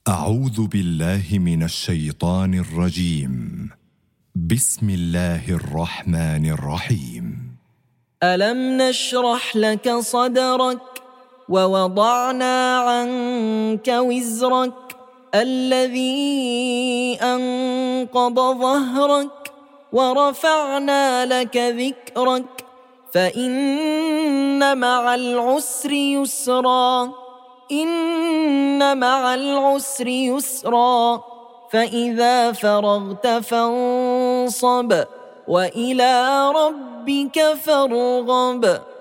أعوذ بالله من الشيطان الرجيم. بسم الله الرحمن الرحيم. ألم نشرح لك صدرك ووضعنا عنك وزرك الذي أنقض ظهرك ورفعنا لك ذكرك فإن مع العسر يسرا إن مع العسر يسرا فإذا فرغت فانصب وإلى ربك فارغب.